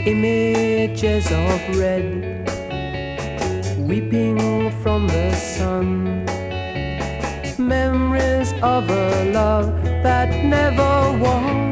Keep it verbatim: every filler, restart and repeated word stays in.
Images of red weeping from the sun, memories of a love that never was.